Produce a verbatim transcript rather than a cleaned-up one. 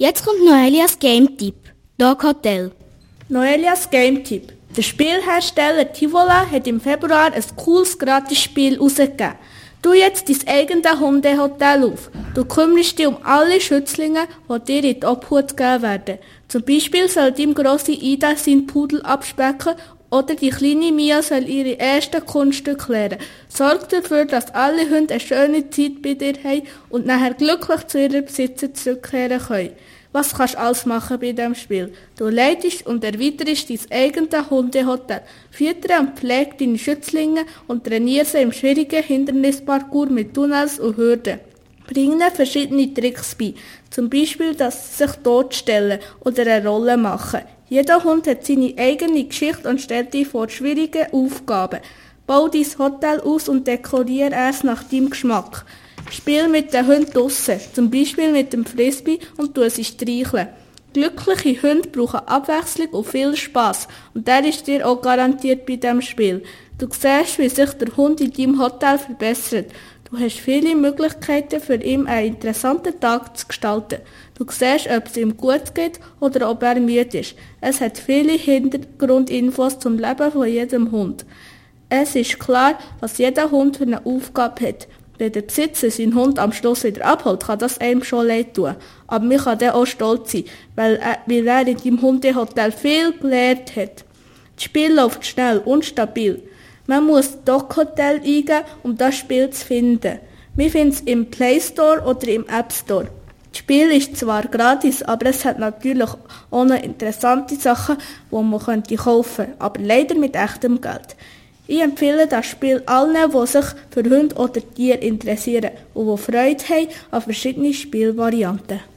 Jetzt kommt Noelias Game-Tipp. Dog Hotel. Noelias Game-Tipp. Der Spielhersteller Tivola hat im Februar ein cooles Gratisspiel herausgegeben. Du jetzt dein eigenes Hundehotel auf. Du kümmerst dich um alle Schützlinge, die dir in die Obhut gegeben werden. Zum Beispiel soll dein grosse Ida seinen Pudel abspecken oder die kleine Mia soll ihre ersten Kunststücke lernen. Sorg dafür, dass alle Hunde eine schöne Zeit bei dir haben und nachher glücklich zu ihrem Besitzer zurückkehren können. Was kannst du alles machen bei diesem Spiel? Du leitest und erweiterst dein eigenes Hundehotel, füttere und pflege deine Schützlinge und trainiere sie im schwierigen Hindernisparcours mit Tunnels und Hürden. Bring ihnen verschiedene Tricks bei, zum Beispiel, dass sie sich totstellen oder eine Rolle machen. Jeder Hund hat seine eigene Geschichte und stellt dich vor schwierige Aufgaben. Bau dein Hotel aus und dekoriere es nach deinem Geschmack. Spiel mit den Hunden draussen, zum Beispiel mit dem Frisbee und tu sie streicheln. Glückliche Hunde brauchen Abwechslung und viel Spass und der ist dir auch garantiert bei diesem Spiel. Du siehst, wie sich der Hund in deinem Hotel verbessert. Du hast viele Möglichkeiten, für ihn einen interessanten Tag zu gestalten. Du siehst, ob es ihm gut geht oder ob er müde ist. Es hat viele Hintergrundinfos zum Leben von jedem Hund. Es ist klar, was jeder Hund für eine Aufgabe hat. Wenn der Besitzer seinen Hund am Schluss wieder abholt, kann das einem schon leid tun. Aber man kann dann auch stolz sein, weil er, weil er in deinem Hundehotel viel gelernt hat. Das Spiel läuft schnell und stabil. Man muss Dog Hotel eingeben, um das Spiel zu finden. Wir finden es im Play Store oder im App Store. Das Spiel ist zwar gratis, aber es hat natürlich auch noch interessante Sachen, die man kaufen könnte, aber leider mit echtem Geld. Ich empfehle das Spiel allen, die sich für Hunde oder Tiere interessieren und die Freude haben an verschiedenen Spielvarianten.